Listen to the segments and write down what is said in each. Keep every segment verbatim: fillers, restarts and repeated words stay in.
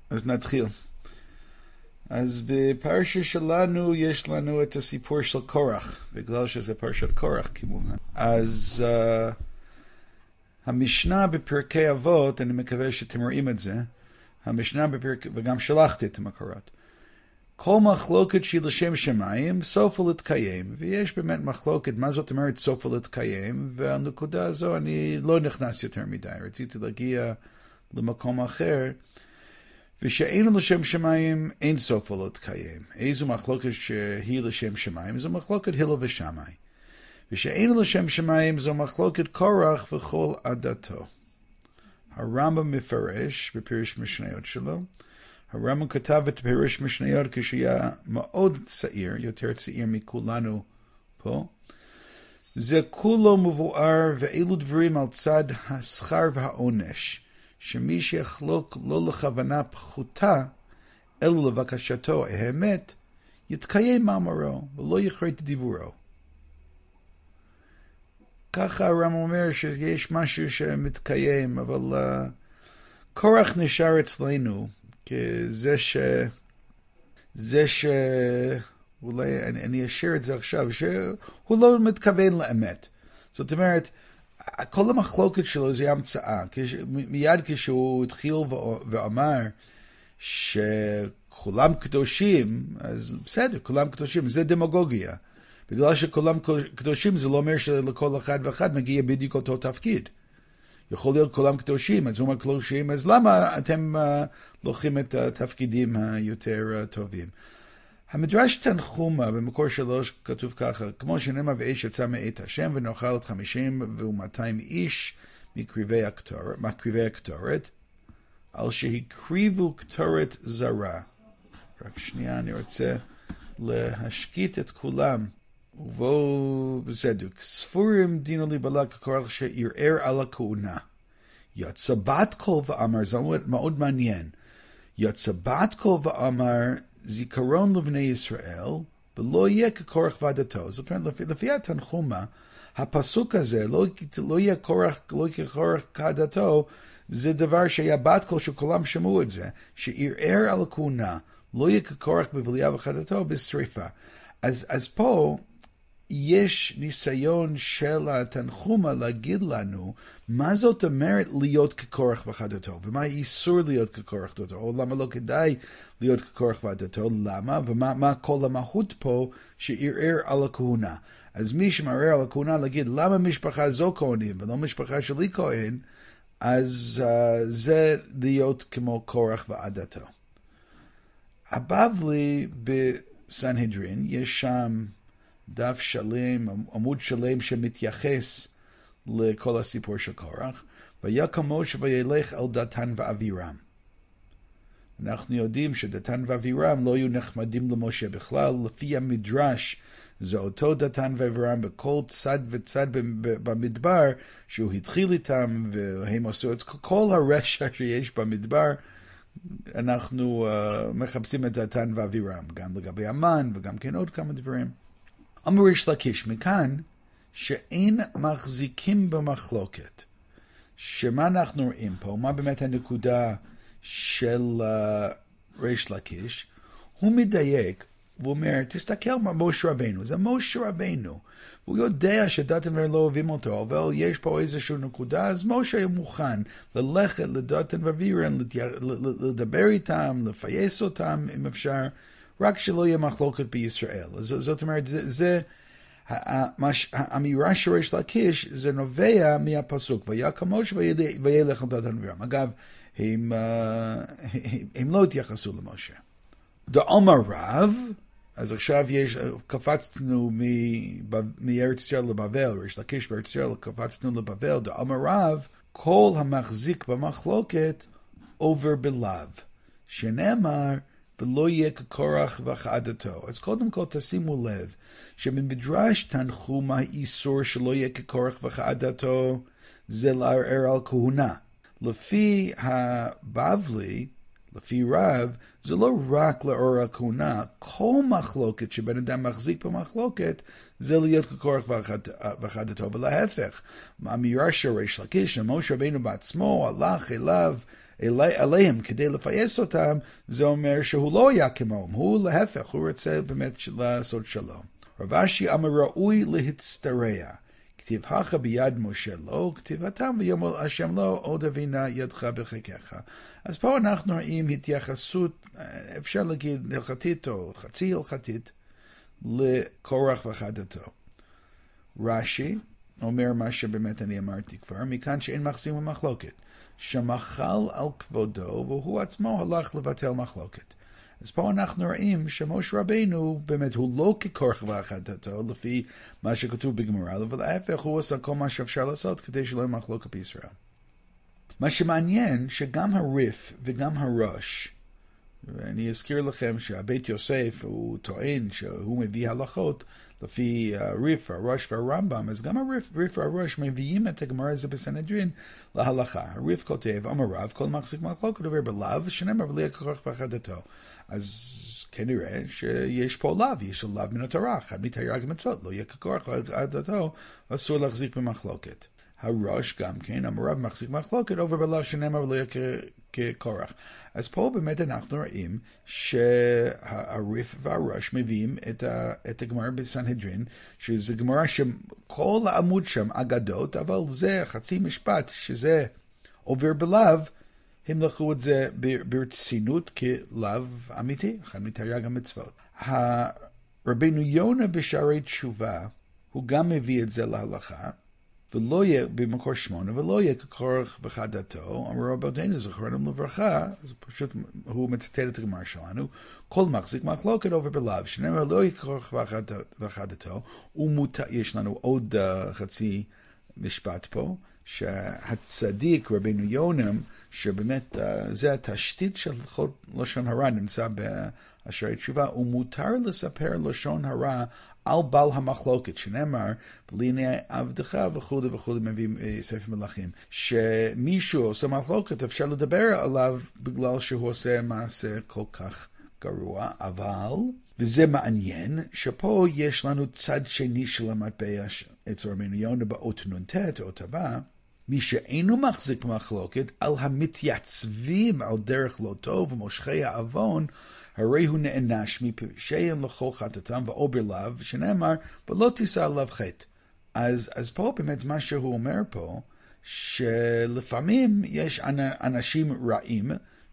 אז נתחיל. אז בפרשה שלנו יש לנו את הסיפור של קורח, בגלל שזה פרשת קורח כמובן. אז uh, המשנה בפרקי אבות, אני מקווה שאתם רואים את זה, המשנה בפרקי, וגם שלחתי את המקורות. כל מחלוקת שהיא לשם שמיים, סופו להתקיים, ויש באמת מחלוקת, מה זאת אומרת סופו להתקיים, והנקודה הזו אני לא נכנס יותר מדי, רציתי להגיע למקום אחר, ושאין לשם שמיים אין סופו להתקיים. איזו מחלוקת שהיא לשם שמיים, זו מחלוקת הלל ושמאי. ושאין לשם שמיים זו מחלוקת קורח וכל עדתו. הרמב"ם מפרש בפירוש משניות שלו, הרמב"ם כתב את פירוש משניות כשהיה מאוד צעיר, יותר צעיר מכולנו פה. זה כולו מבואר ואילו דברים על צד השכר והעונש, שמי שיחלוק לא לכוונה פחותה, אלא לבקשתו האמת, יתקיים מאמרו ולא יכרת דיבורו. ככה הרמב"ם אומר שיש משהו שמתקיים, אבל uh, קורח נשאר אצלנו, כי זה ש... זה ש... אולי אני, אני אשאיר את זה עכשיו, שהוא לא מתכוון לאמת. זאת אומרת, כל המחלוקת שלו זה המצאה. מיד כשהוא התחיל ואמר שכולם קדושים, אז בסדר, כולם קדושים, זה דמגוגיה. בגלל שכולם קדושים זה לא אומר שלכל אחד ואחד מגיע בדיוק אותו תפקיד. יכול להיות כולם קדושים, אז הוא אומר קדושים, אז למה אתם uh, לוקחים את התפקידים היותר uh, טובים? המדרש תנחומה במקור שלוש כתוב ככה, כמו שנאמר ואש יצא מאת השם ונאכל את חמישים ומאתיים איש מקריבי הקטורת, מקריבי הקטורת, על שהקריבו קטורת זרה. רק שנייה, אני רוצה להשקיט את כולם. ובואו בסדוק, ספורים דינו לבלק הקורח שערער על הכהונה. יצא בת קול ואמר, זה מאוד מעניין, יצא בת קול ואמר, זיכרון לבני ישראל, ולא יהיה כקורח ועדתו. זאת אומרת, לפי, לפי התנחומה, הפסוק הזה, לא, לא יהיה קורח, לא יהיה כקורח כעדתו, זה דבר שהיה בת קול שכולם שמעו את זה, שערער על הכהונה, לא יהיה כקורח בבליה וחדתו, בשריפה. אז, אז פה, יש ניסיון של התנחומה להגיד לנו מה זאת אומרת להיות כקורח וחדתו, ומה איסור להיות כקורח וחדתו, או למה לא כדאי להיות כקורח וחדתו, למה, ומה מה כל המהות פה שערער על הכהונה. אז מי שמערער על הכהונה להגיד למה משפחה זו כהנים ולא משפחה שלי כהן, אז uh, זה להיות כמו קורח ועדתו. הבבלי בסנהדרין, יש שם דף שלם, עמוד שלם שמתייחס לכל הסיפור של קורח, ויקם משה וילך אל דתן ואבירם. אנחנו יודעים שדתן ואבירם לא היו נחמדים למשה בכלל, לפי המדרש זה אותו דתן ואבירם בכל צד וצד במדבר, שהוא התחיל איתם והם עשו את כל הרשע שיש במדבר, אנחנו uh, מחפשים את דתן ואבירם, גם לגבי המן וגם כן עוד כמה דברים. אמר ריש לקיש, מכאן שאין מחזיקים במחלוקת. שמה אנחנו רואים פה, מה באמת הנקודה של uh, ריש לקיש, הוא מדייק, הוא אומר, תסתכל מה משה רבינו, זה משה רבינו, הוא יודע שדתן ואבירם לא אוהבים אותו, אבל יש פה איזושהי נקודה, אז משה מוכן ללכת לדתן ואבירם, לדבר איתם, לפייס אותם אם אפשר, רק שלא יהיה מחלוקת בישראל. זאת אומרת, זה, זה האמירה של ריש לקיש, זה נובע מהפסוק, ויקם משה וילך אל דתן ואבירם. אגב, הם, הם לא התייחסו למשה. דאמר רב, אז עכשיו יש, קפצנו מארץ ישראל לבבל, ריש לקיש בארץ ישראל, קפצנו לבבל, דאמר רב, כל המחזיק במחלוקת עובר בלאו, שנאמר, ולא יהיה כקורח וכעדתו. אז קודם כל תשימו לב, שבמדרש תנחומה האיסור שלא יהיה כקורח וכעדתו, זה לערער על כהונה. לפי הבבלי, לפי רב, זה לא רק לערער על כהונה, כל מחלוקת שבן אדם מחזיק במחלוקת, זה להיות כקורח וכעדתו, ולהפך, האמירה של ריש לקיש, שמשה רבינו בעצמו הלך אליו, עליהם כדי לפייס אותם, זה אומר שהוא לא היה כמוהם, הוא להפך, הוא רוצה באמת לעשות שלום. רב אשי אמר ראוי להצטרע, כתיבך ביד משה לא, כתיבתם ויאמר השם לא, עוד אבינה ידך בחיקך. אז פה אנחנו רואים התייחסות, אפשר להגיד הלכתית או חצי הלכתית, לקורח וחדתו. רש"י אומר מה שבאמת אני אמרתי כבר, מכאן שאין מחזיק במחלוקת, שמחל על כבודו והוא עצמו הלך לבטל מחלוקת. אז פה אנחנו רואים שמשה רבינו באמת הוא לא כקורח וחדתו לפי מה שכתוב בגמרא, אבל ההפך הוא עושה כל מה שאפשר לעשות כדי שלא יהיה מחלוקת בישראל. מה שמעניין שגם הריף וגם הראש, ואני אזכיר לכם שהבית יוסף הוא טוען שהוא מביא הלכות לפי הריף, הראש והרמב"ם, אז גם הריף והראש מביאים את הגמרא הזה בסנהדרין להלכה. הריף כותב, אמר רב, כל מחזיק מחלוקת עובר בלאו, שנאמר בלי כורח וחדתו. אז כנראה שיש פה לאו, יש לאו מן התורה, אחד מתרי"ג מצוות, לא יהיה ככורח וחדתו, אסור להחזיק במחלוקת. הראש גם כן, המרב מחזיק מחלוקת עובר בלאו שנאמר לא יהיה כקורח. אז פה באמת אנחנו רואים שהריף והראש מביאים את, ה, את הגמרא בסנהדרין, שזה גמרא שכל העמוד שם אגדות, אבל זה חצי משפט, שזה עובר בלאו, הם לקחו את זה ברצינות כלאו אמיתי, אחד מתרי"ג המצוות. רבינו יונה בשערי תשובה, הוא גם מביא את זה להלכה, ולא יהיה במקור שמונה, ולא יהיה כקורח וחדתו, אמר רבותינו זכרונם לברכה, אז פשוט הוא מצטט את הגמרא שלנו, כל מחזיק מחלוקת עובר בלאו, שנאמר לא יהיה כקורח וחדתו, יש לנו עוד uh, חצי משפט פה, שהצדיק רבינו יונם, שבאמת uh, זה התשתית של לשון הרע, נמצא בשערי תשובה, ומותר לספר לשון הרע, על בעל המחלוקת, שנאמר, ולעיני עבדך וכו' וכו' מביאים ספר מלכים, שמישהו עושה מחלוקת, אפשר לדבר עליו בגלל שהוא עושה מעשה כל כך גרוע, אבל, וזה מעניין, שפה יש לנו צד שני של המטבע אצל רבינו יונה באות נ"ט, אות הבא, מי שאינו מחזיק במחלוקת, על המתייצבים על דרך לא טוב ומושכי העוון, הרי הוא נענש מפשעים לכל חטאתם ועובר לאו, שנאמר, ולא תישא עליו חטא. אז, אז פה באמת מה שהוא אומר פה, שלפעמים יש אנשים רעים,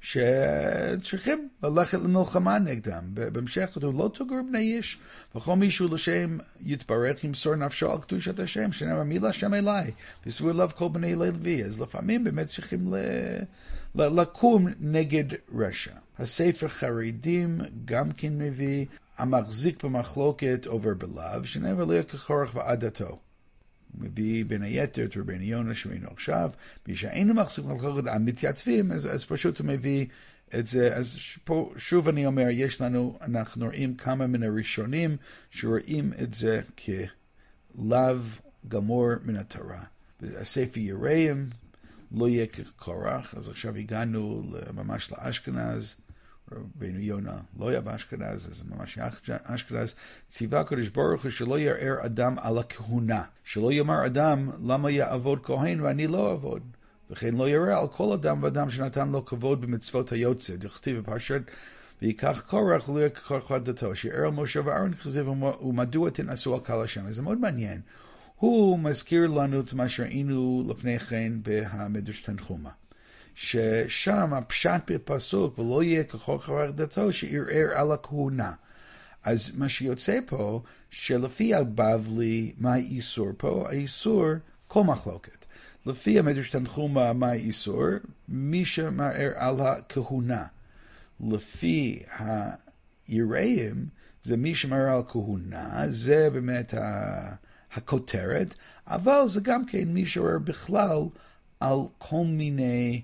שצריכים ללכת למלחמה נגדם. בהמשך כתוב, לא תגור בני איש, וכל מישהו לשם יתברך ימסור נפשו על קדושת השם, שנאמר, מי להשם אליי, וסבו אליו כל בני לוי. אז לפעמים באמת צריכים ל... לקום נגד רשע. הספר חרדים גם כן מביא, המחזיק במחלוקת עובר בלאו, שנאמר לא יהיה כקורח ועדתו. הוא מביא בין היתר את רבינו יונה שראינו עכשיו, מי שאינו מחזיק במחלוקת המתייצבים, אז, אז פשוט הוא מביא את זה. אז פה שוב אני אומר, יש לנו, אנחנו רואים כמה מן הראשונים שרואים את זה כלאו גמור מן התורה. הספר יראים, לא יהיה כקורח, אז עכשיו הגענו ממש לאשכנז, רבינו יונה לא היה באשכנז, אז ממש אשכנז, ציווה הקדוש ברוך הוא שלא יערער אדם על הכהונה, שלא יאמר אדם למה יעבוד כהן ואני לא אעבוד, וכן לא יערער על כל אדם ואדם שנתן לו כבוד במצוות היוצא, דכתיב בפרשת ויקח קורח לא יהיה כקורח ועדתו, שיערער על משה ואהרון כתיב ומדוע תנעשו על קהל השם. זה מאוד מעניין. הוא מזכיר לנו את מה שראינו לפני כן במדרש תנחומא, ששם הפשט בפסוק, ולא יהיה כקורח ועדתו, שערער על הכהונה. אז מה שיוצא פה, שלפי הבבלי, מה האיסור פה? האיסור, כל מחלוקת. לפי המדרש תנחומא, מה האיסור? מי שמערער על הכהונה. לפי היראים, זה מי שמערער על כהונה, זה באמת ה... הכותרת, אבל זה גם כן מי שעורר בכלל על כל מיני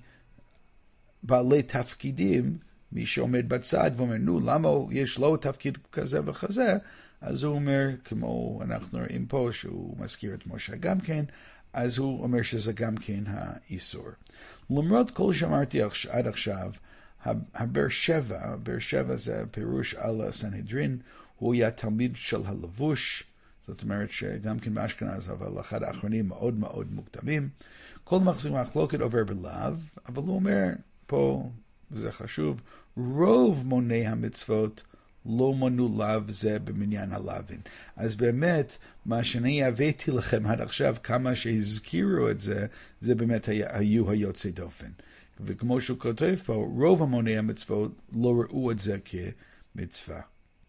בעלי תפקידים, מי שעומד בצד ואומר, נו, למה יש לו תפקיד כזה וכזה? אז הוא אומר, כמו אנחנו רואים פה, שהוא מזכיר את משה גם כן, אז הוא אומר שזה גם כן האיסור. למרות כל שאמרתי עד עכשיו, הבאר שבע, באר שבע זה פירוש על הסנהדרין, הוא היה תלמיד של הלבוש, זאת אומרת שגם כן באשכנז, אבל אחד האחרונים מאוד מאוד מוקדמים. כל מחזיק מחלוקת עובר בלאו, אבל הוא אומר, פה, וזה חשוב, רוב מוני המצוות לא מנו לאו זה במניין הלאווין. אז באמת, מה שאני הבאתי לכם עד עכשיו, כמה שהזכירו את זה, זה באמת היו היוצא דופן. וכמו שהוא כותב פה, רוב המוני המצוות לא ראו את זה כמצווה.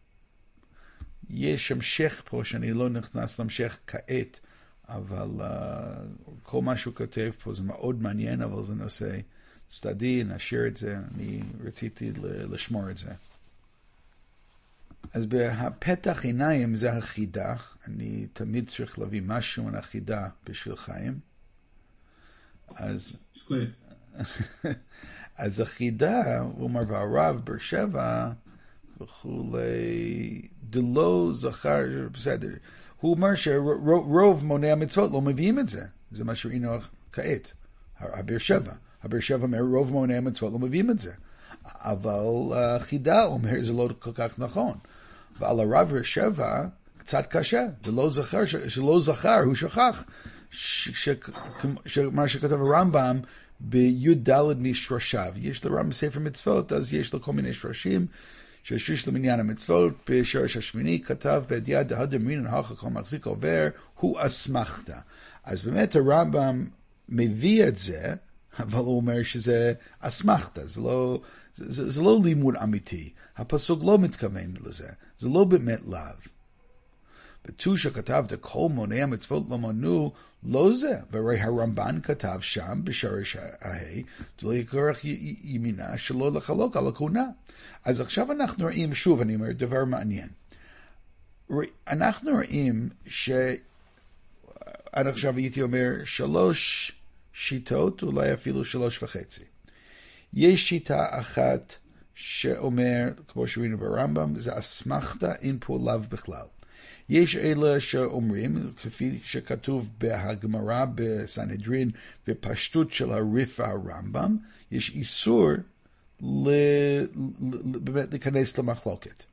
יש המשך פה שאני לא נכנס להמשך כעת, אבל uh, כל מה שהוא כותב פה זה מאוד מעניין, אבל זה נושא צדדי, נשאיר את זה, אני רציתי לשמור את זה. אז בפתח עיניים זה החידה, אני תמיד צריך להביא משהו על החידה בשביל חיים. אז, אז החידה, הוא אומר, והרב בר שבע וכולי, דלו זכר, בסדר. הוא אומר שרוב מוני המצוות לא מביאים את זה. זה מה שראינו כעת. הבר שבע. הבר שבע אומר, רוב מוני המצוות לא מביאים את זה. אבל החידה אומר, זה לא כל כך נכון. ועל הרב בר שבע, קצת קשה. ולא זכר, שלא זכר, הוא שכח. מה שכתב הרמב"ם, בי"ד משרשיו. יש לרמב"ם ספר מצוות, אז יש לו כל מיני שרשים, ששריש למניין המצוות, בשורש השמיני כתב בידיעה דהדר מינן הכה כל מחזיק עובר, הוא אסמכתא. אז באמת הרמב"ם מביא את זה, אבל הוא אומר שזה אסמכתא, זה לא, זה, זה לא לימוד אמיתי. הפסוק לא מתכוון לזה, זה לא באמת לאו. בטושה כתב דכל מוני המצוות לא מנו, לא זה. והרי הרמב"ן כתב שם בשורש ההי, דלא יכרך ימינה שלא לחלוק על הכהונה. אז עכשיו אנחנו רואים, שוב אני אומר, דבר מעניין. אנחנו רואים ש... עד עכשיו הייתי אומר שלוש שיטות, אולי אפילו שלוש וחצי. יש שיטה אחת שאומר, כמו שראינו ברמב"ם, זה אסמכתא אין פה לאו בכלל. יש אלה שאומרים, כפי שכתוב בהגמרא בסנהדרין, ופשטות של הריף הרמב"ם, יש איסור ל... באמת להיכנס למחלוקת.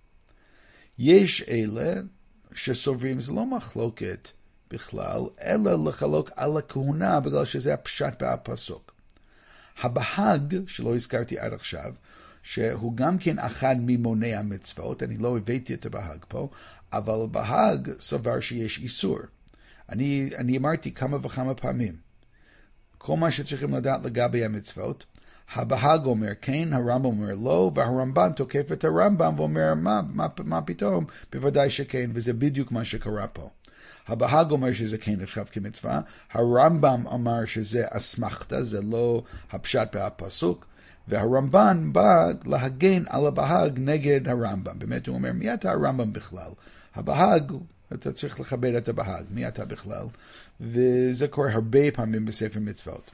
יש אלה שסוברים, זה לא מחלוקת בכלל, אלא לחלוק על הכהונה, בגלל שזה הפשט בפסוק. הבהג, שלא הזכרתי עד עכשיו, שהוא גם כן אחד ממוני המצוות, אני לא הבאתי את הבהג פה, אבל בהג סבר שיש איסור. אני, אני אמרתי כמה וכמה פעמים. כל מה שצריכים לדעת לגבי המצוות, הבהג אומר כן, הרמב"ם אומר לא, והרמב"ן תוקף את הרמב"ם ואומר מה, מה, מה פתאום? בוודאי שכן, וזה בדיוק מה שקרה פה. הבהג אומר שזה כן נחשב כמצווה, הרמב"ם אמר שזה אסמכתא, זה לא הפשט בפסוק, והרמב"ן בא להגן על הבהג נגד הרמב"ם. באמת הוא אומר, מי אתה הרמב"ם בכלל? הבהג, אתה צריך לכבד את הבהג, מי אתה בכלל? וזה קורה הרבה פעמים בספר מצוות.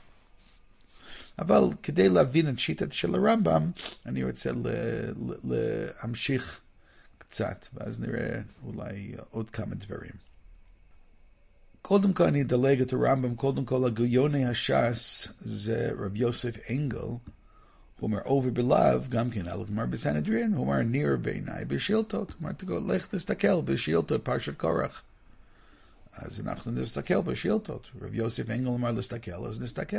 אבל כדי להבין את שיטת של הרמב"ם, אני רוצה להמשיך קצת, ואז נראה אולי עוד כמה דברים. קודם כל אני אדלג את הרמב"ם, קודם כל הגאוני הש"ס זה רב יוסף אנגל, הוא אומר, over בלאו, גם כן, על הגמרא בסנהדרין, הוא אומר, ניר בעיניי בשאילתות. הוא אומר, לך תסתכל בשאילתות פרשת קורח. אז אנחנו נסתכל בשאילתות. רב יוסף אנגל אומר להסתכל, אז נסתכל.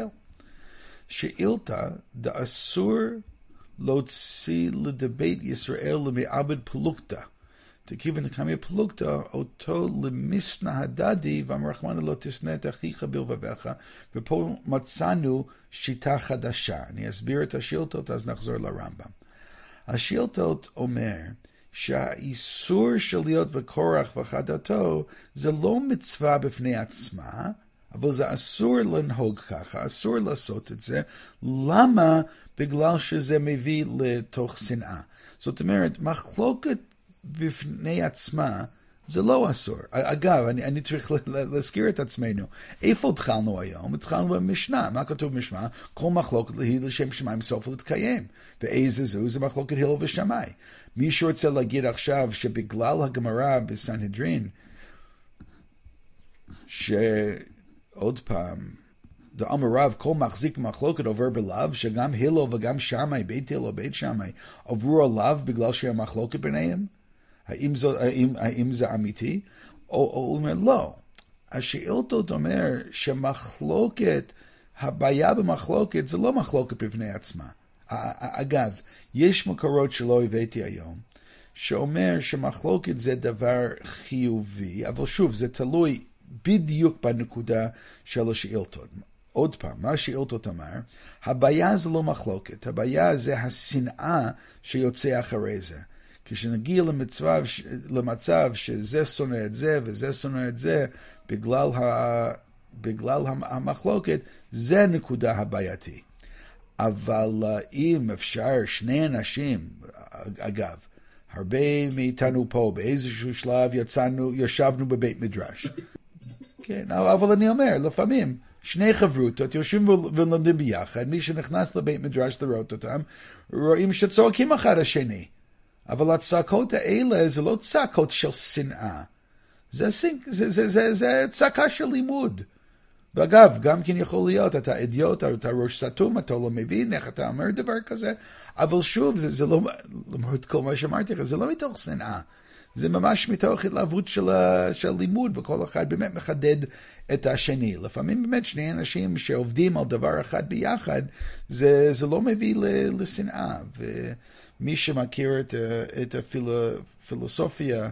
שאילתה, דאסור להוציא לדבית ישראל למעבד פלוגתא. תכיוון לקמי פלוגתא, אותו למסנא הדדי, ואמר רחמנא לא תשנא את אחיך בלבביך, ופה מצאנו שיטה חדשה. אני אסביר את השאילתות, אז נחזור לרמב"ם. השאילתות אומר שהאיסור של להיות בקורח וחדתו, זה לא מצווה בפני עצמה, אבל זה אסור לנהוג ככה, אסור לעשות את זה. למה? בגלל שזה מביא לתוך שנאה. זאת אומרת, מחלוקת בפני עצמה, זה לא אסור. אגב, אני, אני צריך להזכיר את עצמנו. איפה התחלנו היום? התחלנו במשנה. מה כתוב במשנה? כל מחלוקת היא לשם שמיים סוף להתקיים. ואיזה זו? זה מחלוקת הלל ושמאי. מי שרוצה להגיד עכשיו שבגלל הגמרא בסנהדרין, שעוד פעם, דאמר רב, כל מחזיק במחלוקת עובר בלאו, שגם הלל וגם שמאי, בית הלל ובית שמאי, עברו עליו בגלל שהמחלוקת ביניהם? האם זה, האם, האם זה אמיתי? או, או הוא אומר, לא. השאילתות אומר שמחלוקת, הבעיה במחלוקת זה לא מחלוקת בפני עצמה. אגב, יש מקורות שלא הבאתי היום, שאומר שמחלוקת זה דבר חיובי, אבל שוב, זה תלוי בדיוק בנקודה של השאילתות. עוד פעם, מה השאילתות אמר? הבעיה זה לא מחלוקת, הבעיה זה השנאה שיוצא אחרי זה. כשנגיע למצב, למצב שזה שונא את זה וזה שונא את זה, בגלל, ה, בגלל המחלוקת, זה נקודה הבעייתי. אבל אם אפשר שני אנשים, אגב, הרבה מאיתנו פה באיזשהו שלב יצאנו, ישבנו בבית מדרש. כן, אבל אני אומר, לפעמים, שני חברותות יושבים ולומדים ביחד, מי שנכנס לבית מדרש לראות אותם, רואים שצועקים אחד השני. אבל הצעקות האלה זה לא צעקות של שנאה. זה, זה, זה, זה, זה צעקה של לימוד. ואגב, גם כן יכול להיות, אתה אידיוט, אתה ראש סתום, אתה לא מבין איך אתה אומר דבר כזה, אבל שוב, זה, זה לא, למרות כל מה שאמרתי לך, זה לא מתוך שנאה. זה ממש מתוך התלהבות של, של לימוד, וכל אחד באמת מחדד את השני. לפעמים באמת שני אנשים שעובדים על דבר אחד ביחד, זה, זה לא מביא לשנאה. ומי שמכיר את, את הפילוסופיה,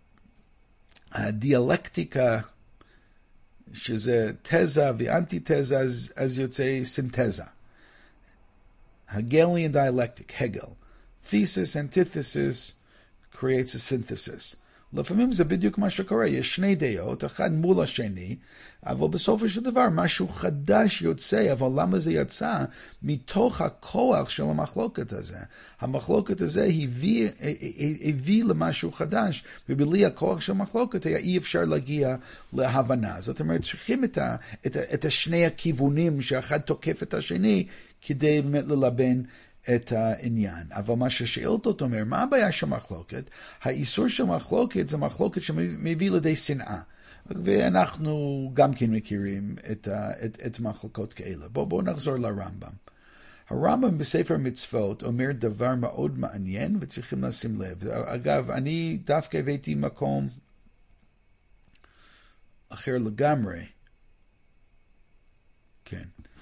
הדיאלקטיקה, שזה תזה ואנטיתזה, אז, אז יוצא סינתזה. Hegelian dialectic, Hegel. Thesis, antithesis, creates a synthesis. לפעמים זה בדיוק מה שקורה, יש שני דעות, אחד מול השני, אבל בסופו של דבר משהו חדש יוצא, אבל למה זה יצא? מתוך הכוח של המחלוקת הזה. המחלוקת הזה הביא, הביא למשהו חדש, ובלי הכוח של המחלוקת היה אי אפשר להגיע להבנה. זאת אומרת, צריכים את, ה, את, ה, את השני הכיוונים, שאחד תוקף את השני, כדי באמת ללבן את העניין. אבל מה ששאלתות אומר, מה הבעיה של מחלוקת? האיסור של מחלוקת זה מחלוקת שמביא לידי שנאה. ואנחנו גם כן מכירים את, את, את מחלוקות כאלה. בואו בוא נחזור לרמב"ם. הרמב"ם בספר מצוות אומר דבר מאוד מעניין וצריכים לשים לב. אגב, אני דווקא הבאתי מקום אחר לגמרי. כן.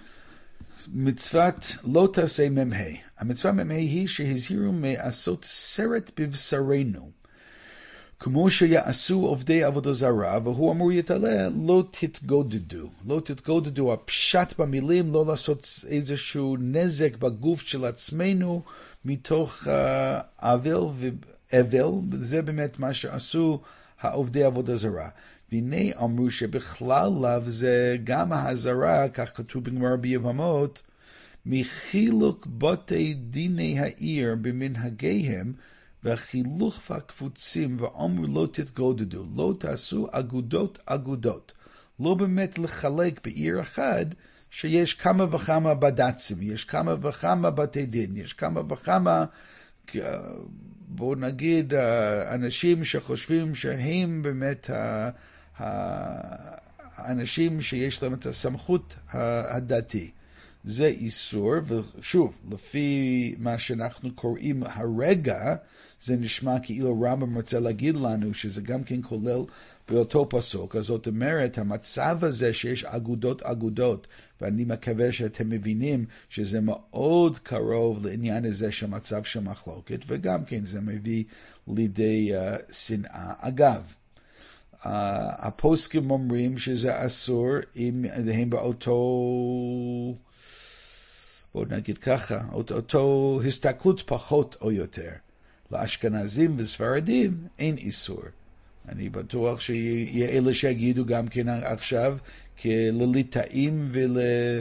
מצוות לא תעשה ממה. המצווה ממה היא שהזהירו מעשות סרט בבשרנו. כמו שיעשו עובדי עבודה זרה, והוא אמור יתעלה, לא תתגודדו. לא תתגודדו, הפשט במילים, לא לעשות איזשהו נזק בגוף של עצמנו, מתוך אבל ואבל, זה באמת מה שעשו העובדי עבודה זרה. והנה אמרו שבכלל לאו זה גם ההזרה, כך כתוב בגמרא ביבמות, מחילוק בתי דיני העיר במנהגיהם, והחילוך והקבוצים, ואמרו לא תתגודדו, לא תעשו אגודות אגודות. לא באמת לחלק בעיר אחד, שיש כמה וכמה בד"צים, יש כמה וכמה בתי דין, יש כמה וכמה, בואו נגיד, אנשים שחושבים שהם באמת האנשים שיש להם את הסמכות הדתי. זה איסור, ושוב, לפי מה שאנחנו קוראים הרגע, זה נשמע כאילו רמב"ם רוצה להגיד לנו שזה גם כן כולל באותו פסוק. אז זאת אומרת, המצב הזה שיש אגודות אגודות, ואני מקווה שאתם מבינים שזה מאוד קרוב לעניין הזה של מצב של מחלוקת, וגם כן זה מביא לידי uh, שנאה. אגב, uh, הפוסקים אומרים שזה אסור אם הם באותו... בואו נגיד ככה, אותו הסתכלות פחות או יותר. לאשכנזים וספרדים אין איסור. אני בטוח שיהיה אלה שיגידו גם כן עכשיו, כלליטאים ול...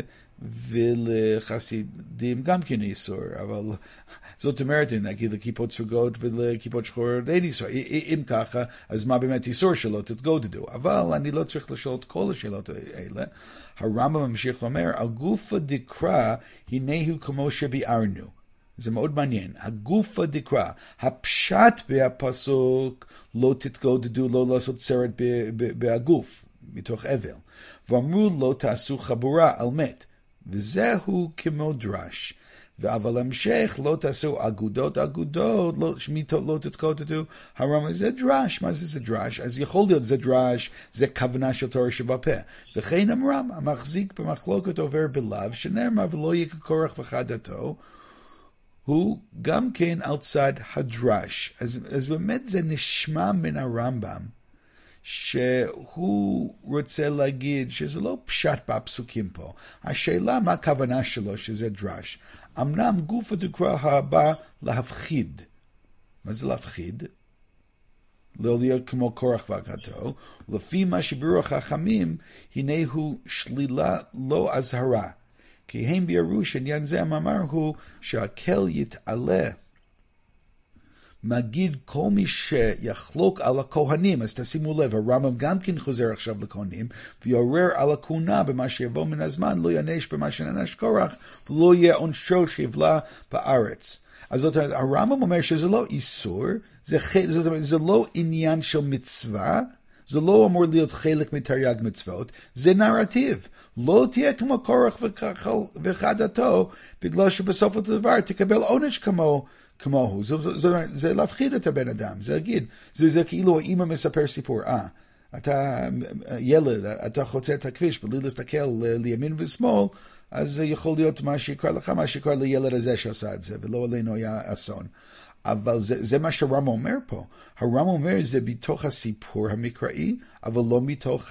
ולחסידים גם כן איסור, אבל זאת אומרת, נגיד לכיפות סרוגות ולכיפות שחורות אין איסור. אם ככה, אז מה באמת איסור שלא תתגודדו? אבל אני לא צריך לשאול את כל השאלות האלה. הרמב"ם ממשיך ואומר, הגופה דקרא, הנה הוא כמו שביארנו. זה מאוד מעניין. הגופה דקרא, הפשט בהפסוק, לא תתגודדו, לא לעשות סרט בהגוף, מתוך אבל. ואמרו, לא תעשו חבורה על מת. וזהו כמו דרש. אבל המשך, לא תעשו אגודות אגודות, לא, שמיתות לא תתקודדו, הרמב"ם, זה דרש. מה זה זה דרש? אז יכול להיות זה דרש, זה כוונה של תורה שבפה. וכן אמרם, המחזיק במחלוקת עובר בלאו, שנאמר ולא יהיה ככורח וחדתו, הוא גם כן על צד הדרש. אז, אז באמת זה נשמע מן הרמב"ם, שהוא רוצה להגיד שזה לא פשט בפסוקים פה. השאלה מה הכוונה שלו שזה דרש. אמנם גוף הדקרא הבא להפחיד. מה זה להפחיד? לא להיות כמו קורח ועקדתו. לפי מה שביארו החכמים, הנה הוא שלילה לא אזהרה. כי הם ביארו שעניין זה המאמר הוא שהקל יתעלה. מגיד כל מי שיחלוק על הכהנים, אז תשימו לב, הרמב"ם גם כן חוזר עכשיו לכהנים, ויעורר על הכהונה במה שיבוא מן הזמן, לא ינש במה שנענש קורח, ולא יהיה עונשו שיבלע בארץ. אז זאת אומרת, הרמב"ם אומר שזה לא איסור, זה, זאת אומרת, זה לא עניין של מצווה, זה לא אמור להיות חלק מתרי"ג מצוות, זה נרטיב. לא תהיה כמו קורח וחדתו, בגלל שבסוף הדבר תקבל עונש כמו כמוהו. זה, זה, זה, זה להפחיד את הבן אדם, זה להגיד, זה, זה כאילו האמא מספר סיפור, אה, אתה ילד, אתה חוצה את הכביש, בלי להסתכל לימין ושמאל, אז יכול להיות מה שיקרה לך, מה שיקרה לילד הזה שעשה את זה, ולא עלינו היה אסון. אבל זה, זה מה שהרמב"ם אומר פה. הרמב"ם אומר זה בתוך הסיפור המקראי, אבל לא מתוך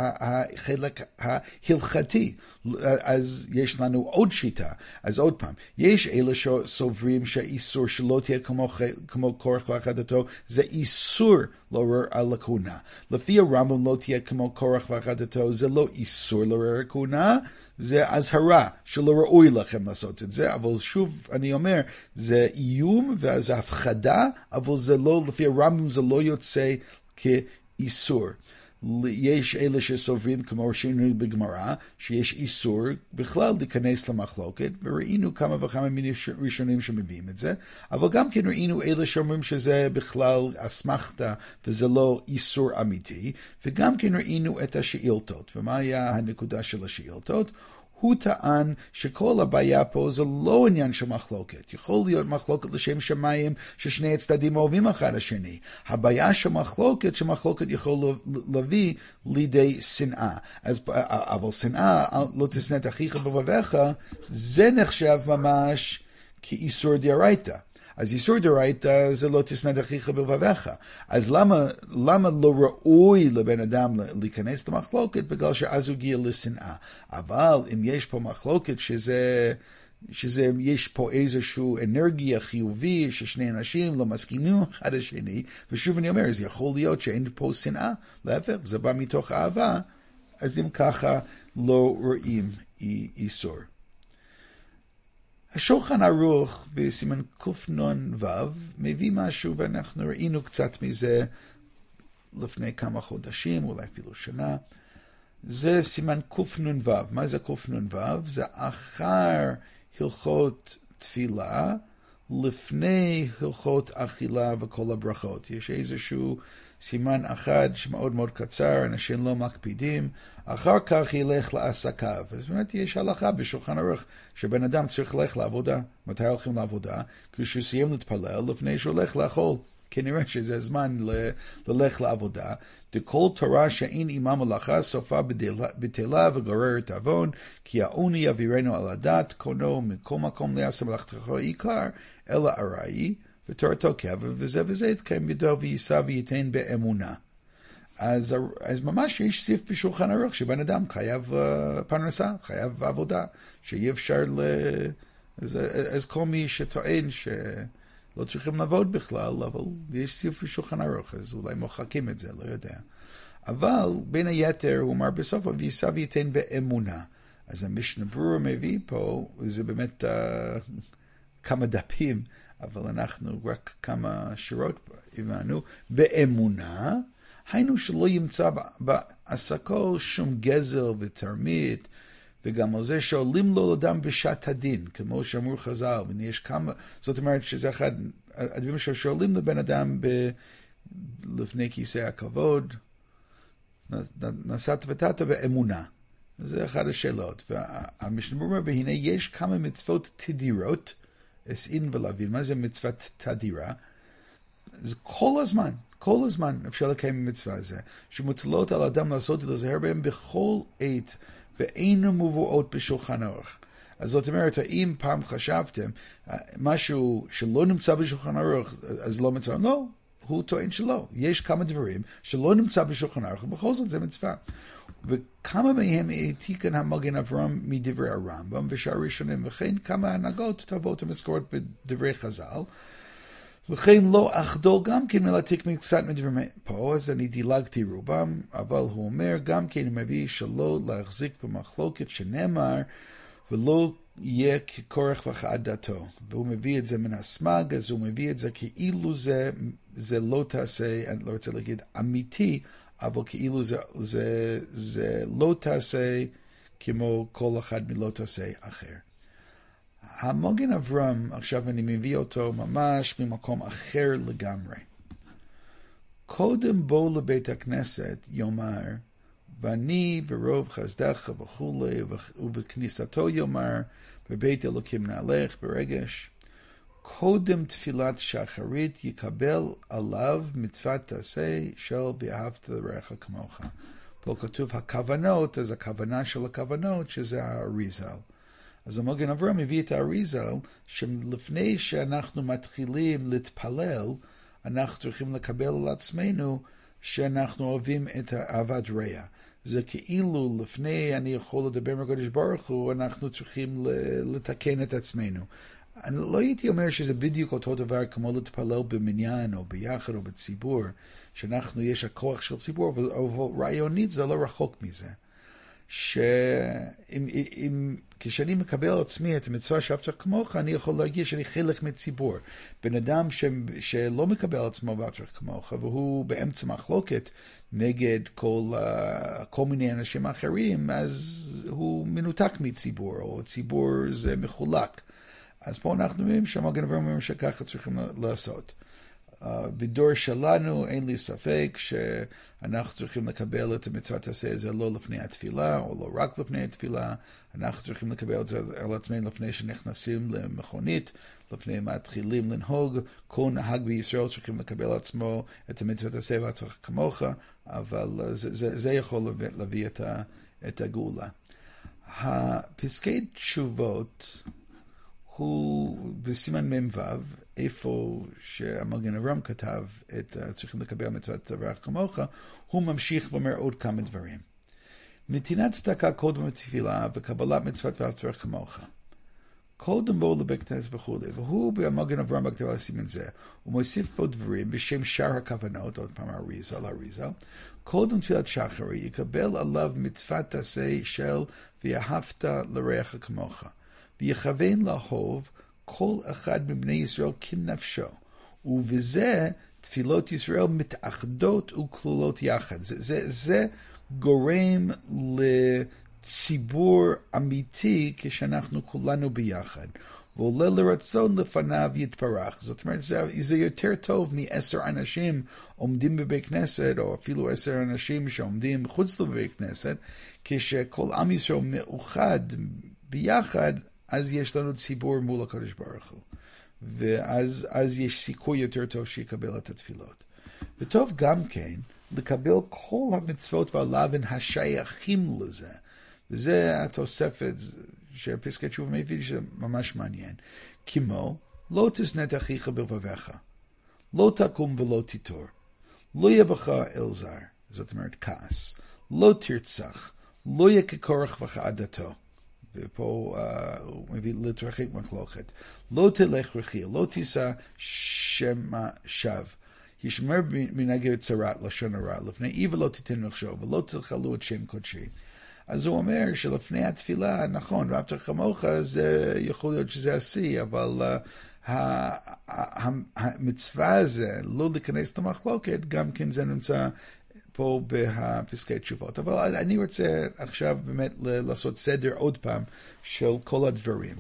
החלק ההלכתי. אז יש לנו עוד שיטה. אז עוד פעם, יש אלה שסוברים שהאיסור שלא תהיה כמו, כמו קורח ועקדתו, זה איסור לעורר על הכהונה. לפי הרמב"ם לא תהיה כמו קורח ועקדתו, זה לא איסור לעורר הכהונה, זה אזהרה שלא ראוי לכם לעשות את זה, אבל שוב אני אומר, זה איום וזה הפחדה, אבל זה לא, לפי הרמב"ם זה לא יוצא כאיסור. יש אלה שסוברים, כמו ראינו בגמרא, שיש איסור בכלל להיכנס למחלוקת, וראינו כמה וכמה מיני ראשונים שמביאים את זה, אבל גם כן ראינו אלה שאומרים שזה בכלל אסמכתה, וזה לא איסור אמיתי, וגם כן ראינו את השאילתות, ומה היה הנקודה של השאילתות? הוא טען שכל הבעיה פה זה לא עניין של מחלוקת. יכול להיות מחלוקת לשם שמיים ששני הצדדים אוהבים אחד השני. הבעיה של מחלוקת, שמחלוקת יכול להביא לידי שנאה. אז, אבל שנאה, לא תשנא את אחיך בלבבך, זה נחשב ממש כאיסור דאורייתא. אז איסור דאורייתא זה לא תשנא את אחיך בלבבך. אז למה, למה לא ראוי לבן אדם להיכנס למחלוקת? בגלל שאז הוא הגיע לשנאה. אבל אם יש פה מחלוקת שזה, שזה, יש פה איזשהו אנרגיה חיובי ששני אנשים לא מסכימים אחד השני, ושוב אני אומר, זה יכול להיות שאין פה שנאה, להפך, זה בא מתוך אהבה, אז אם ככה לא רואים איסור. השולחן ערוך בסימן קנ"ו מביא משהו, ואנחנו ראינו קצת מזה לפני כמה חודשים, אולי אפילו שנה. זה סימן קנ"ו. מה זה קנ"ו? זה אחר הלכות תפילה, לפני הלכות אכילה וכל הברכות. יש איזשהו סימן אחד שמאוד מאוד קצר, אנשים לא מקפידים, אחר כך ילך לעסקיו. אז באמת יש הלכה בשולחן ערוך שבן אדם צריך ללך לעבודה. מתי הולכים לעבודה? כשהוא סיים להתפלל לפני שהוא הולך לאכול. כנראה שזה זמן ל- ללך לעבודה. דכל תורה שאין עימה מלאכה סופה בטלה וגוררת עוון, כי העוני יעבירנו על הדת, קונו מכל מקום ליעשה מלאכתך עיקר, אלא ארעי, ותורתו קבע, וזה וזה יתקיים בידו ויישא וייתן באמונה. אז, אז ממש יש סעיף בשולחן ערוך שבן אדם חייב uh, פרנסה, חייב עבודה, שאי אפשר ל... אז, אז כל מי שטוען שלא צריכים לעבוד בכלל, אבל יש סעיף בשולחן ערוך, אז אולי מוחקים את זה, לא יודע. אבל בין היתר הוא אומר בסוף, ויישא וייתן באמונה. אז המשנה ברורה מביא פה, זה באמת uh, כמה דפים, אבל אנחנו רק כמה שורות הבנו, באמונה, היינו שלא ימצא בעסקו שום גזל ותרמית, וגם על זה שעולים לו אדם בשעת הדין, כמו שאמרו חז"ל, ויש כמה, זאת אומרת שזה אחד, הדברים שעולים לבן אדם ב, לפני כיסא הכבוד, נסעת ותת באמונה. זה אחת השאלות, והמשנה אומר, והנה יש כמה מצוות תדירות, אסעין ולהבין, מה זה מצוות תדירה? זה כל הזמן, כל הזמן אפשר לקיים מצווה הזה, שמוטלות על אדם לעשות ולזהר בהם בכל עת, ואינו מבואות בשולחן ערוך. אז זאת אומרת, האם פעם חשבתם משהו שלא נמצא בשולחן ערוך, אז לא מצווה? לא, הוא טוען שלא. יש כמה דברים שלא נמצא בשולחן ערוך, ובכל זאת זה מצווה. וכמה מהם העתיקן המגן אברהם מדברי הרמב"ם ושאר ראשונים, וכן כמה הנהגות תוות המזכורת בדברי חז"ל, לכן לא אחדול גם כן מלהעתיק קצת מדברים פה, אז אני דילגתי רובם, אבל הוא אומר גם כן מביא שלא להחזיק במחלוקת שנאמר, ולא יהיה ככורך וכעדתו. והוא מביא את זה מן הסמג, אז הוא מביא את זה כאילו זה, זה לא תעשה, אני לא רוצה להגיד אמיתי, אבל כאילו זה, זה, זה לא תעשה כמו כל אחד מלא תעשה אחר. המגן אברהם, עכשיו אני מביא אותו ממש ממקום אחר לגמרי. קודם בוא לבית הכנסת יאמר, ואני ברוב חסדך וכולי, ובכניסתו יאמר, בבית אלוקים נעלך ברגש. קודם תפילת שחרית יקבל עליו מצוות תעשה של ואהבת לרעך כמוך. פה כתוב הכוונות, אז הכוונה של הכוונות שזה האריזל. אז המגן אברהם מביא את האריזל, שלפני שאנחנו מתחילים להתפלל, אנחנו צריכים לקבל על עצמנו שאנחנו אוהבים את אהבת רע. זה כאילו לפני אני יכול לדבר עם הקדוש ברוך הוא, אנחנו צריכים לתקן את עצמנו. אני לא הייתי אומר שזה בדיוק אותו דבר כמו להתפלל במניין או ביחד או בציבור, שאנחנו יש הכוח של ציבור, אבל רעיונית זה לא רחוק מזה. שאם אם, כשאני מקבל על עצמי את המצווה שאהבת כמוך, אני יכול להרגיש שאני חלק מציבור. בן אדם ש, שלא מקבל על עצמו ואהבת כמוך, והוא באמצע מחלוקת נגד כל, uh, כל מיני אנשים אחרים, אז הוא מנותק מציבור, או ציבור זה מחולק. אז פה אנחנו אומרים שהמגן אברהם אומרים שככה צריכים לעשות. Uh, בדור שלנו אין לי ספק שאנחנו צריכים לקבל את המצוות עשה הזה לא לפני התפילה או לא רק לפני התפילה, אנחנו צריכים לקבל את זה על עצמנו לפני שנכנסים למכונית, לפני מתחילים לנהוג, כל נהג בישראל צריכים לקבל על עצמו את המצוות עשה והצריך כמוך, אבל זה, זה, זה יכול להביא את, ה, את הגאולה. הפסקי תשובות הוא בסימן מ"ו, איפה שהמגן אברהם כתב את צריכים לקבל מצוות לרעך כמוך, הוא ממשיך ואומר עוד כמה דברים. נתינת צדקה קודם לתפילה וקבלת מצוות ואהבת לרעך כמוך. קודם בוא לבית כנסת וכו', והוא במגן אברהם בכתב על סימן זה, הוא מוסיף פה דברים בשם שאר הכוונות, עוד פעם אריזל, אריזל, קודם תפילת שחרי יקבל עליו מצוות תעשה של ואהבת לרעך כמוך. ויכוון לאהוב כל אחד מבני ישראל כנפשו. ובזה תפילות ישראל מתאחדות וכלולות יחד. זה, זה, זה גורם לציבור אמיתי כשאנחנו כולנו ביחד. ועולה לרצון לפניו יתברך. זאת אומרת, זה, זה יותר טוב מעשר אנשים עומדים בבית כנסת, או אפילו עשר אנשים שעומדים חוץ לבית כנסת, כשכל עם ישראל מאוחד ביחד, אז יש לנו ציבור מול הקדוש ברוך הוא. ואז אז יש סיכוי יותר טוב שיקבל את התפילות. וטוב גם כן לקבל כל המצוות והלאווין השייכים לזה. וזה התוספת שפסקי תשובה מביא שזה ממש מעניין. כמו, לא תשנא את אחיך בלבבך, לא תקום ולא תיטור, לא יהיה בך אל זר, זאת אומרת כעס, לא תרצח, לא יהיה ככורח וכעדתו. ופה uh, הוא מביא להתרחק מחלוקת. לא תלך רכיל, לא תישא שמה שווא. ישמר מנגד צרת לשון הרע, לפני אי ולא תיתן מחשוב, ולא תלכלו את שם קודשי. אז הוא אומר שלפני התפילה, נכון, ואהבת כמוך, זה יכול להיות שזה השיא, אבל uh, המצווה הזה, לא להיכנס למחלוקת, גם כן זה נמצא פה בפסקי תשובות. אבל אני רוצה עכשיו באמת לעשות סדר עוד פעם של כל הדברים.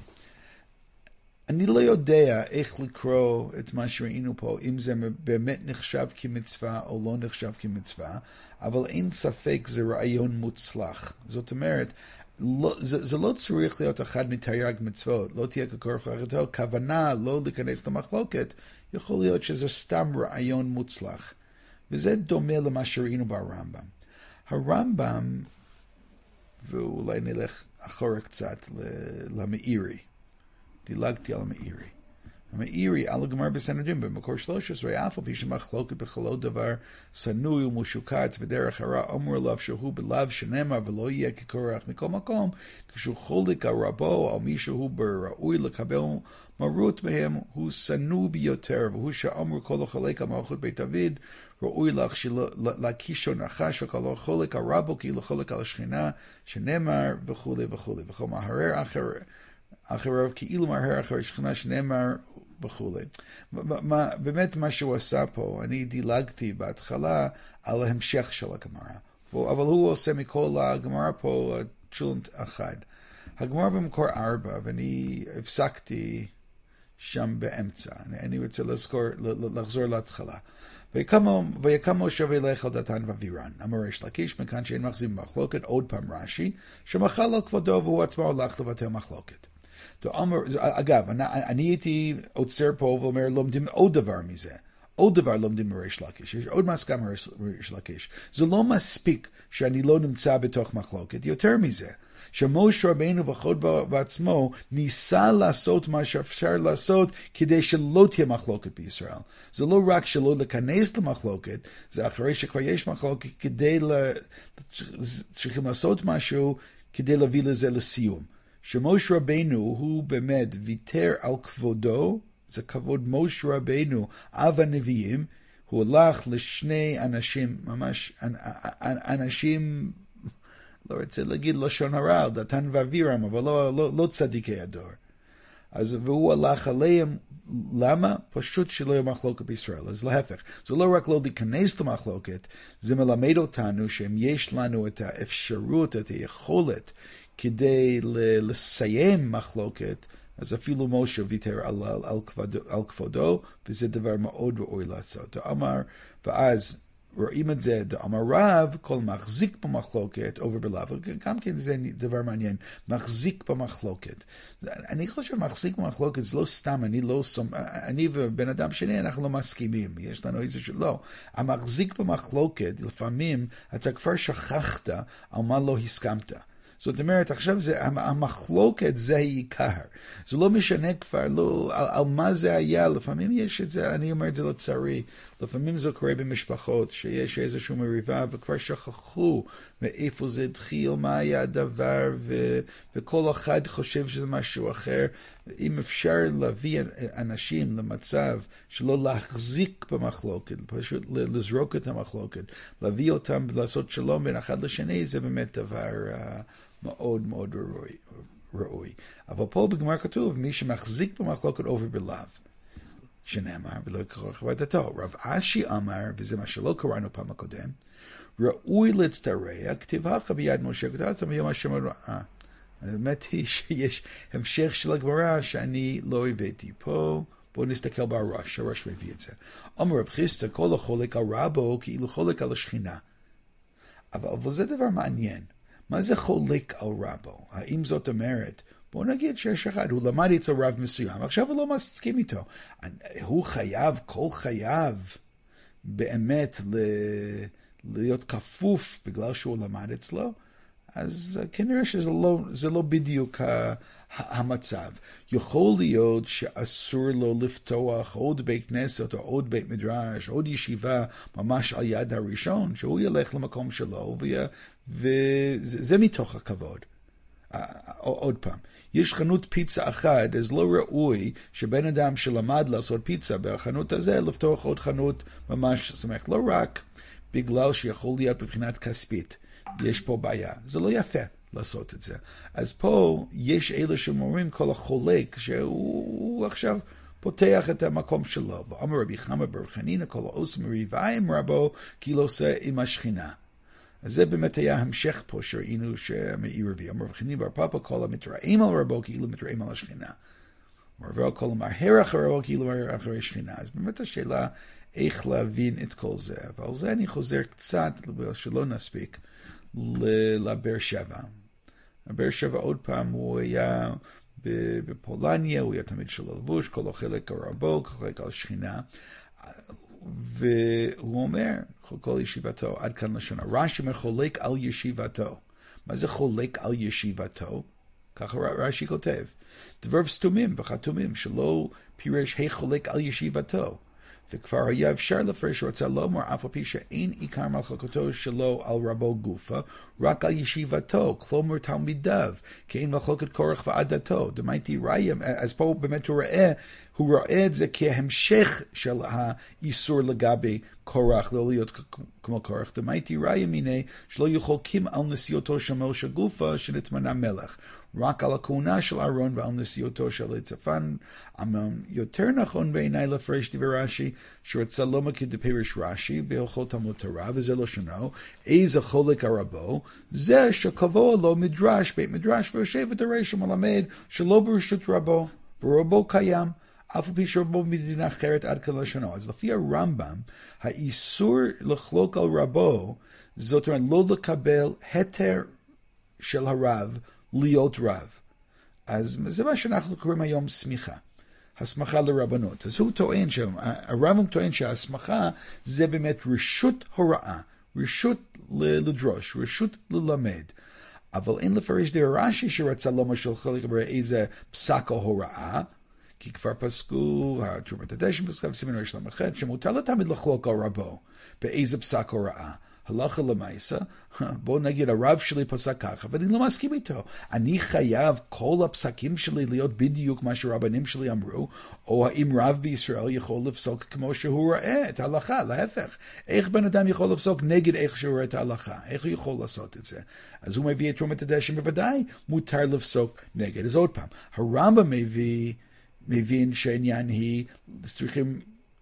אני לא יודע איך לקרוא את מה שראינו פה, אם זה באמת נחשב כמצווה או לא נחשב כמצווה, אבל אין ספק זה רעיון מוצלח. זאת אומרת, לא, זה, זה לא צריך להיות אחד מתרי"ג מצוות, לא תהיה ככורח וכעדתו, כוונה לא להיכנס למחלוקת, יכול להיות שזה סתם רעיון מוצלח. וזה דומה למה שראינו ברמב"ם. הרמב"ם ואולי נלך אחורה קצת למאירי. דילגתי על המאירי. המאירי על הגמרא בסנהדרין במקור שלוש עשרה, אף על פי שמחלוקת בכלו דבר שנוי ומשוקץ ודרך הרע, אמרו עליו שהוא בלאו שנאמר ולא יהיה כקורח מכל מקום, כשהוא חולק על רבו על מישהו בראוי לקבל מרות מהם, הוא שנוא ביותר, והוא שאמרו כל החולק על מלכות בית דוד, ראוי להקישו נחש וכל החולק על רבו כאילו חולק על השכינה, שנאמר וכו' וכו' וכל מהרר אחר אחריו כאילו מהרר אחר השכינה שנאמר וכו'. באמת מה שהוא עשה פה, אני דילגתי בהתחלה על ההמשך של הגמרא, אבל הוא עושה מכל הגמרא פה צ'ולנט אחד. הגמרא במקור ארבע, ואני הפסקתי שם באמצע. אני, אני רוצה לזכור, לחזור להתחלה. ויקם משה וילך על דתן ואבירן. אמר ריש לקיש, מכאן שאין מחזיק במחלוקת, עוד פעם רש"י, שמחל על כבודו והוא עצמו הלך לבטל מחלוקת. אגב, אני, אני הייתי עוצר פה ואומר, לומדים עוד דבר מזה. עוד דבר לומדים מריש לקיש. יש עוד מסקנה מריש לקיש. זה לא מספיק שאני לא נמצא בתוך מחלוקת. יותר מזה. שמשה רבינו בחוד בעצמו ניסה לעשות מה שאפשר לעשות כדי שלא תהיה מחלוקת בישראל. זה לא רק שלא להיכנס למחלוקת, זה אחרי שכבר יש מחלוקת כדי ל... צריכים לעשות משהו כדי להביא לזה לסיום. שמשה רבינו הוא באמת ויתר על כבודו, זה כבוד משה רבינו, אב הנביאים, הוא הלך לשני אנשים, ממש אנשים... לא רוצה להגיד לשון הרע על דתן ואבירם, אבל לא, לא, לא צדיקי הדור. אז, והוא הלך עליהם, למה? פשוט שלא יהיה מחלוקת בישראל. אז להפך, זה לא רק לא להיכנס למחלוקת, זה מלמד אותנו שאם יש לנו את האפשרות, את היכולת, כדי לסיים מחלוקת, אז אפילו משה ויתר על, על, על, כבודו, על כבודו, וזה דבר מאוד ראוי לעשות. אמר, ואז, רואים את זה, אמר רב, כל מחזיק במחלוקת, עובר בלאו, גם כן זה דבר מעניין, מחזיק במחלוקת. אני חושב מחזיק במחלוקת, זה לא סתם, אני לא, אני ובן אדם שני, אנחנו לא מסכימים, יש לנו איזשהו, לא. המחזיק במחלוקת, לפעמים אתה כבר שכחת על מה לא הסכמת. זאת אומרת, עכשיו זה, המחלוקת זה העיקר. זה לא משנה כבר, לא, על, על מה זה היה, לפעמים יש את זה, אני אומר את זה לצערי, לפעמים זה קורה במשפחות, שיש איזושהי מריבה, וכבר שכחו מאיפה זה התחיל, מה היה הדבר, ו, וכל אחד חושב שזה משהו אחר. אם אפשר להביא אנשים למצב שלא להחזיק במחלוקת, פשוט לזרוק את המחלוקת, להביא אותם לעשות שלום בין אחד לשני, זה באמת דבר... Uh, מאוד מאוד ראוי, ראוי. אבל פה בגמרא כתוב, מי שמחזיק במחלוקת עובר בלאו, שנאמר, ולא יקרא חוודתו. רב אשי אמר, וזה מה שלא קראנו פעם הקודם, ראוי להצטרע, כתיבך ביד משה, כתבת מיום השם, אה, האמת היא שיש המשך של הגמרא שאני לא הבאתי פה, בואו נסתכל בראש, הראש מביא את זה. אמר רב חיסדא, כל החולק על רבו, כאילו חולק על השכינה. אבל, אבל זה דבר מעניין. מה זה חולק על רבו? האם זאת אומרת, בוא נגיד שיש אחד, הוא למד אצל רב מסוים, עכשיו הוא לא מסכים איתו. הוא חייב, כל חייב, באמת ל- להיות כפוף בגלל שהוא למד אצלו, אז כנראה שזה לא, זה לא בדיוק ה- המצב. יכול להיות שאסור לו לפתוח עוד בית כנסת או עוד בית מדרש, עוד ישיבה ממש על יד הראשון, שהוא ילך למקום שלו, ויה, וזה זה מתוך הכבוד. עוד פעם, יש חנות פיצה אחת, אז לא ראוי שבן אדם שלמד לעשות פיצה בחנות הזה, לפתוח עוד חנות ממש, זאת אומרת, לא רק בגלל שיכול להיות בבחינת כספית, יש פה בעיה, זה לא יפה לעשות את זה. אז פה יש אלה שאומרים כל החולק, שהוא עכשיו פותח את המקום שלו, ואמר רבי חמא בר חנינא, כל העושה מריבה עם רבו, כי לא עושה עם השכינה. אז זה באמת היה המשך פה שראינו שמאיר רבי, אמר רבי חנינא בר פפא, כל המתראים על רבו, כאילו מתראים על השכינה. אמר כל המהר אחרי רבו, כאילו מהר אחרי השכינה. אז באמת השאלה איך להבין את כל זה. אבל זה אני חוזר קצת, שלא נספיק, לבאר שבע. הבאר שבע עוד פעם הוא היה בפולניה, הוא היה תמיד של לבוש, כל החלק הרבו, כל החלק על השכינה. והוא אומר, כל ישיבתו, עד כאן לשון, רש"י מחולק על ישיבתו. מה זה חולק על ישיבתו? ככה רש"י כותב. דבריו סתומים וחתומים, שלא פירש היי חולק על ישיבתו. וכבר היה אפשר לפרש רוצה לומר, אף על פי שאין עיקר מחלוקתו שלו על רבו גופה, רק על ישיבתו, כלומר תלמידיו, כי אין מחלוקת קורח ועדתו. דמייתי ראיה, אז פה באמת הוא ראה, הוא רואה את זה כהמשך של האיסור לגבי קורח, לא להיות כמו קורח. דמייתי ראיה מיני, שלא יחולקים על נשיאותו של משה גופה, שנתמנה מלך. רק על הכהונה של אהרון ועל נשיאותו של ליצפן. יותר נכון בעיניי לפרש דבר רש"י, שרצה לא מכיר דפירש רש"י, בהלכות תלמוד תורה, וזה לא שונו, איזה חולק הרבו, זה שקבוע לו מדרש, בית מדרש, ויושב את הרי שמלמד שלא ברשות רבו, ורבו קיים, אף על פי שרבו מדינה אחרת עד כאן לשונו. אז לפי הרמב"ם, האיסור לחלוק על רבו, זאת אומרת לא לקבל היתר של הרב, להיות רב. אז זה מה שאנחנו קוראים היום סמיכה. הסמכה לרבנות. אז הוא טוען שם, הרמב"ם טוען שההסמכה זה באמת רשות הוראה, רשות לדרוש, רשות ללמד. אבל אין לפרש דבר רש"י שרצה לומר של חלק באיזה פסק או הוראה, כי כבר פסקו, תרומת הדשן פסקה וסימן ראש למחד, שמותר לתמיד לחלוק על רבו, באיזה פסק הוראה. הלכה למעשה, בוא נגיד הרב שלי פסק ככה, ואני לא מסכים איתו. אני חייב כל הפסקים שלי להיות בדיוק מה שרבנים שלי אמרו, או האם רב בישראל יכול לפסוק כמו שהוא רואה את ההלכה, להפך. איך בן אדם יכול לפסוק נגד איך שהוא רואה את ההלכה? איך הוא יכול לעשות את זה? אז הוא מביא את תרומת הדשן, בוודאי מותר לפסוק נגד. אז עוד פעם, הרמב"ם מביא, מבין שהעניין היא, צריכים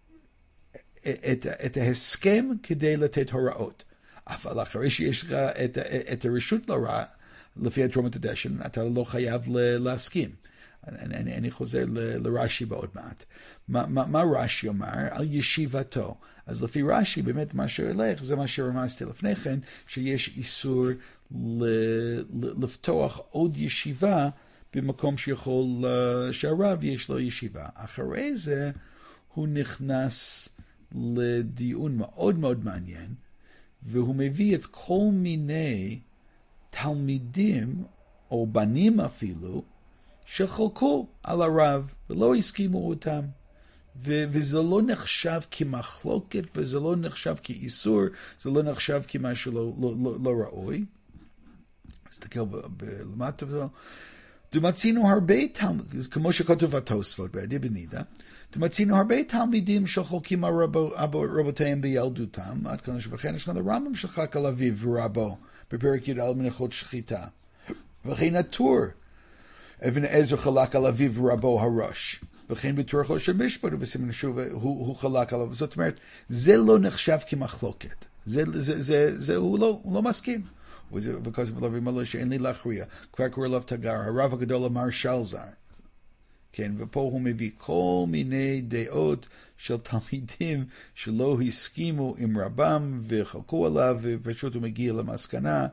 את, את ההסכם כדי לתת הוראות. אבל אחרי שיש לך את, את הרשות לרע, לפי התרומת הדשן, אתה לא חייב להסכים. אני, אני, אני חוזר ל, לרש"י בעוד מעט. מה, מה, מה רש"י אומר? על ישיבתו. אז לפי רש"י, באמת מה שהולך, זה מה שרמזתי לפני כן, שיש איסור ל, ל, לפתוח עוד ישיבה, במקום שיכול, שהרב יש לו ישיבה. אחרי זה, הוא נכנס לדיון מאוד מאוד מעניין, והוא מביא את כל מיני תלמידים, או בנים אפילו, שחלקו על הרב, ולא הסכימו אותם. ו- וזה לא נחשב כמחלוקת, וזה לא נחשב כאיסור, זה לא נחשב כמשהו לא, לא, לא, לא ראוי. תסתכל למטה, ומצינו הרבה תלמידים, כמו שכתוב התוספות, בעדי בנידה, ומצינו הרבה תלמידים שחולקים על רבותיהם בילדותם, עד כאן שבכן יש כאן הרמב"ם שחלק על אביו ורבו, בפרק י"א מנחות שחיטה. וכן הטור, אבן עזר חלק על אביו ורבו הראש. וכן בתורכו של משפט, ובסימן שוב הוא, הוא חלק עליו. זאת אומרת, זה לא נחשב כמחלוקת. זה, זה, זה, זה, הוא לא, הוא לא מסכים. וכוס ולבים עלו שאין לי להכריע. כבר קורא לו תגר, הרב הגדול אמר שלזר. כן, ופה הוא מביא כל מיני דעות של תלמידים שלא הסכימו עם רבם וחלקו עליו, ופשוט הוא מגיע למסקנה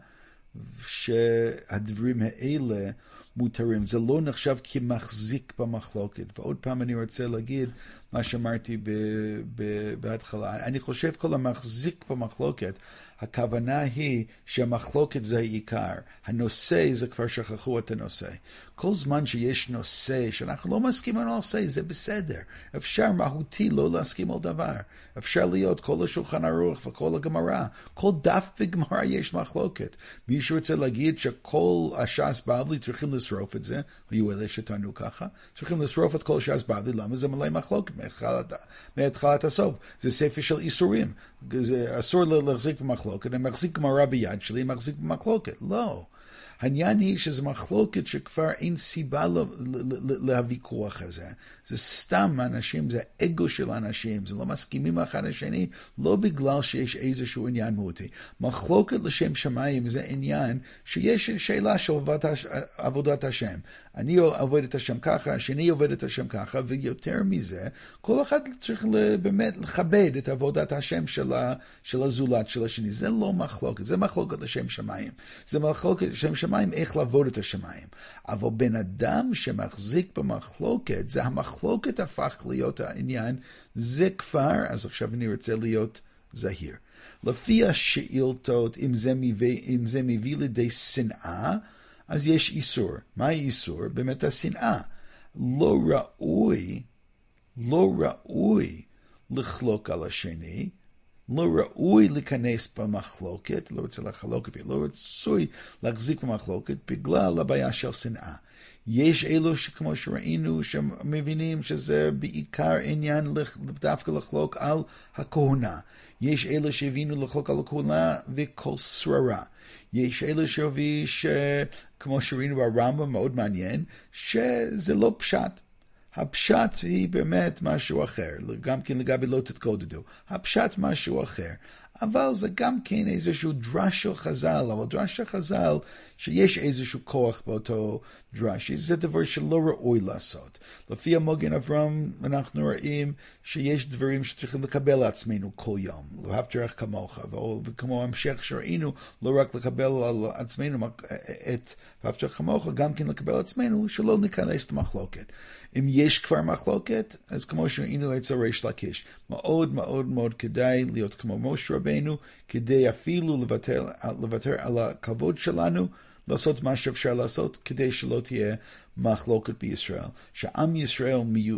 שהדברים האלה מותרים. זה לא נחשב כמחזיק במחלוקת. ועוד פעם אני רוצה להגיד מה שאמרתי ב- ב- בהתחלה. אני חושב כל המחזיק במחלוקת, הכוונה היא שהמחלוקת זה העיקר. הנושא זה כבר שכחו את הנושא. כל זמן שיש נושא שאנחנו לא מסכים על נושא, זה בסדר. אפשר מהותי לא להסכים על דבר. אפשר להיות כל השולחן ערוך וכל הגמרא. כל דף בגמרא יש מחלוקת. מישהו רוצה להגיד שכל הש"ס בבלי צריכים לשרוף את זה, היו אלה שטענו ככה, צריכים לשרוף את כל ש"ס בבלי, למה זה מלא מחלוקת מהתחלת הסוף? זה ספר של איסורים. זה אסור להחזיק במחלוקת, אני מחזיק גמרא ביד שלי, אני מחזיק במחלוקת. לא. העניין היא שזה מחלוקת שכבר אין סיבה להוויכוח הזה. זה סתם אנשים, זה אגו של אנשים, זה לא מסכימים אחד לשני, לא בגלל שיש איזשהו עניין מהותי. מחלוקת לשם שמיים זה עניין שיש שאלה של עבודת השם. אני עובד את השם ככה, השני עובד את השם ככה, ויותר מזה, כל אחד צריך באמת לכבד את עבודת השם של, ה, של הזולת של השני. זה לא מחלוקת, זה מחלוקת לשם שמיים. זה מחלוקת לשם שמיים, איך לעבוד את השמיים. אבל בן אדם שמחזיק במחלוקת, זה המחלוקת הפך להיות העניין, זה כבר, אז עכשיו אני רוצה להיות זהיר. לפי השאילתות, אם זה מביא, אם זה מביא לידי שנאה, אז יש איסור. מה האיסור? באמת השנאה. לא ראוי, לא ראוי לחלוק על השני, לא ראוי להיכנס במחלוקת, לא רוצה לחלוק, לא רצוי להחזיק במחלוקת בגלל הבעיה של שנאה. יש אלו שכמו שראינו שמבינים שזה בעיקר עניין דווקא לחלוק על הכהונה. יש אלו שהבינו לחלוק על הכהונה וכל שררה. יש אלו שהביא שכמו שראינו ברמב"ם מאוד מעניין, שזה לא פשט. הפשט היא באמת משהו אחר, גם כן לגבי לא תתקודדו. הפשט משהו אחר. אבל זה גם כן איזשהו דרש של חז"ל, אבל דרש של חז"ל שיש איזשהו כוח באותו דרש, זה דבר שלא ראוי לעשות. לפי המגן אברהם אנחנו רואים שיש דברים שצריכים לקבל לעצמנו כל יום, ואהבת לרעך כמוך, וכמו המשך שראינו, לא רק לקבל על עצמנו את ואהבת לרעך כמוך, גם כן לקבל לעצמנו שלא ניכנס למחלוקת. אם יש כבר מחלוקת, אז כמו שראינו אצל ריש לקיש, מאוד מאוד מאוד כדאי להיות כמו משה רבנו, כדי אפילו לוותר, לוותר על הכבוד שלנו, לעשות מה שאפשר לעשות, כדי שלא תהיה מחלוקת בישראל. שעם ישראל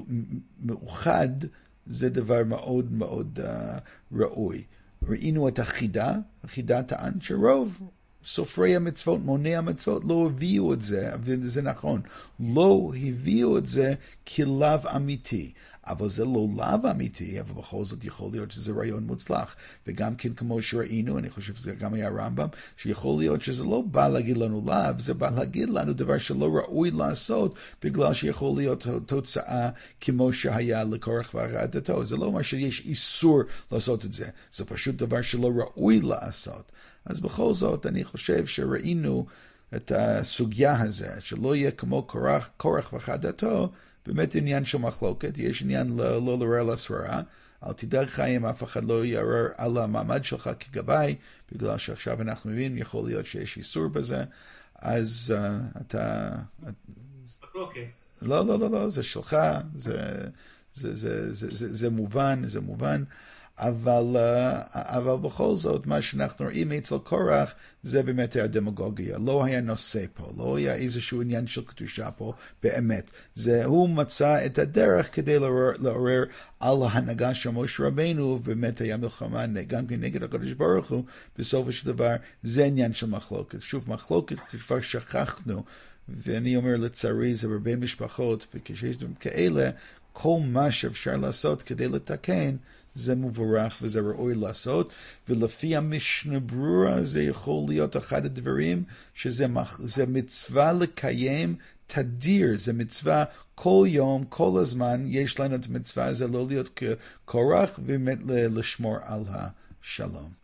מאוחד, זה דבר מאוד מאוד uh, ראוי. ראינו את החידה, החידה טען שרוב סופרי המצוות, מוני המצוות, לא הביאו את זה, וזה נכון, לא הביאו את זה כלאו אמיתי. אבל זה לא לאו אמיתי, אבל בכל זאת יכול להיות שזה רעיון מוצלח. וגם כן כמו שראינו, אני חושב שזה גם היה רמב"ם, שיכול להיות שזה לא בא להגיד לנו לאו, זה בא להגיד לנו דבר שלא ראוי לעשות, בגלל שיכול להיות תוצאה כמו שהיה לקורח ועדתו. זה לא אומר שיש איסור לעשות את זה, זה פשוט דבר שלא ראוי לעשות. אז בכל זאת אני חושב שראינו את הסוגיה הזה, שלא יהיה כמו קורח, קורח ועדתו, באמת עניין של מחלוקת, יש עניין לא, לא לערער על השררה, אל תדאג חיים, אף אחד לא יערער על המעמד שלך כגבאי, בגלל שעכשיו אנחנו מבינים, יכול להיות שיש איסור בזה, אז uh, אתה... מחלוקת. לא, לא, לא, לא, זה שלך, זה, זה, זה, זה, זה, זה מובן, זה מובן, אבל, אבל בכל זאת, מה שאנחנו רואים אצל קורח, זה באמת היה דמגוגיה. לא היה נושא פה, לא היה איזשהו עניין של קדושה פה, באמת. זה, הוא מצא את הדרך כדי לעורר, לעורר על ההנהגה של משה רבנו, ובאמת היה מלחמה גם נגד הקדוש ברוך הוא, בסופו של דבר, זה עניין של מחלוקת. שוב, מחלוקת כבר שכחנו, ואני אומר לצערי, זה הרבה משפחות, וכשיש דברים כאלה, כל מה שאפשר לעשות כדי לתקן, זה מבורך וזה ראוי לעשות, ולפי המשנה ברורה זה יכול להיות אחד הדברים שזה זה מצווה לקיים תדיר, זה מצווה כל יום, כל הזמן, יש לנו את המצווה הזה לא להיות כקורח, ובאמת לשמור על השלום.